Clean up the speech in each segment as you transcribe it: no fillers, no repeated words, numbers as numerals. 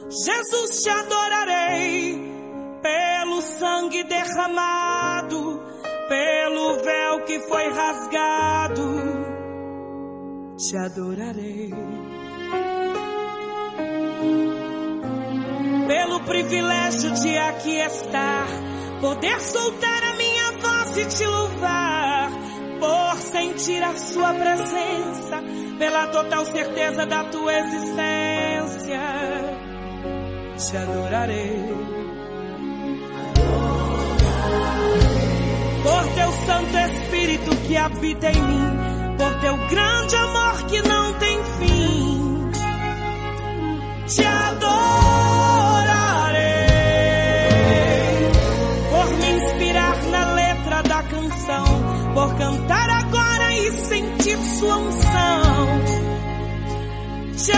Jesus, te adorarei pelo sangue derramado, pelo véu que foi rasgado. Te adorarei pelo privilégio de aqui estar, poder soltar a minha voz e te louvar, por sentir a sua presença, pela total certeza da tua existência. Te adorarei por teu Santo Espírito que habita em mim, por teu grande amor que não tem fim. Te adorarei por me inspirar na letra da canção, por cantar agora e sentir sua unção. Te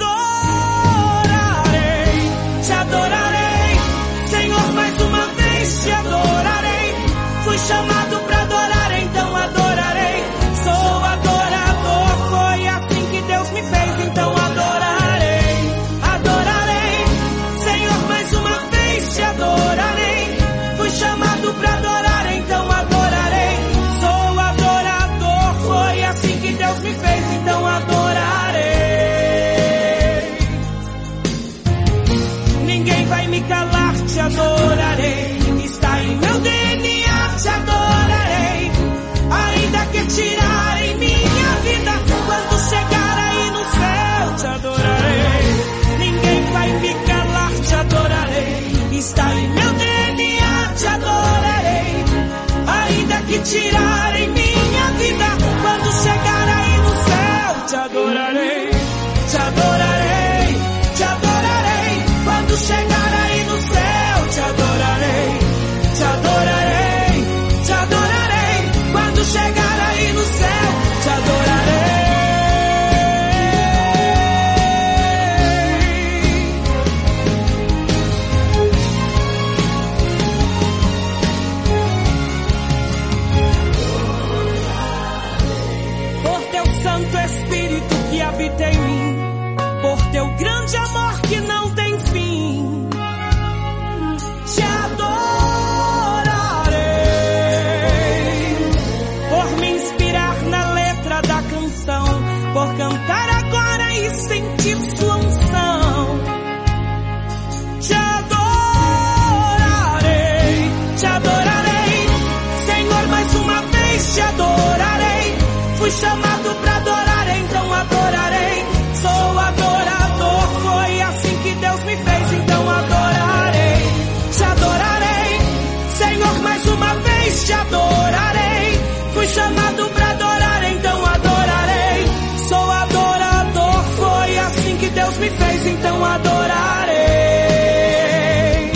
adorarei, Senhor, mais uma vez te adorarei. Fui chamado pra adorar, então adorarei. Sou adorador, foi assim que Deus me fez, então adorarei. Adorarei, Senhor, mais uma vez te adorarei. Fui chamado pra adorar, então adorarei. Sou adorador, foi assim que Deus me fez, então adorarei. Ninguém vai me calar, te adorarei. Está em meu DNA, te adorarei. Ainda que tirarem minha vida, quando chegar aí no céu, te adorarei. Ninguém vai me calar, te adorarei. Está em meu DNA, te adorarei. Ainda que tirarem minha vida, quando chegar aí no céu, te adorarei. Te adorarei, te adorarei. Quando chegar aí no céu, te adorarei. Te adorarei, te adorarei. Quando chegar aí no céu, te adorarei. Por teu Santo Espírito que habita em mim, por teu grande amor que não tem fim. Te adorarei por me inspirar na letra da canção, por cantar agora e sentir sua unção. Te adorarei, Senhor, mais uma vez te adorarei. Fui chamado pra adorar, então adorarei. Sou adorador, foi assim que Deus me fez, então adorarei. Te adorarei, Senhor, mais uma vez te adorarei. Fui chamado pra adorar, então adorarei. Sou adorador, foi assim que Deus me fez, então adorarei.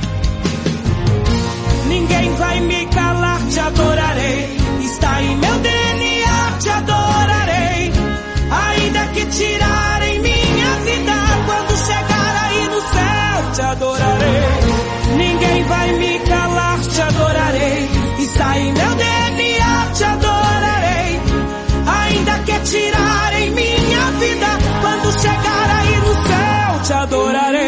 Ninguém vai me calar, te adorarei. Está em meu DNA, te adorarei. Ainda que tirarem minha vida, quando chegar aí no céu, te adorarei. Ninguém vai me calar, te adorarei. Está em meu DNA, te adorarei. Ainda que tirarem minha vida, quando chegar aí no céu, te adorarei.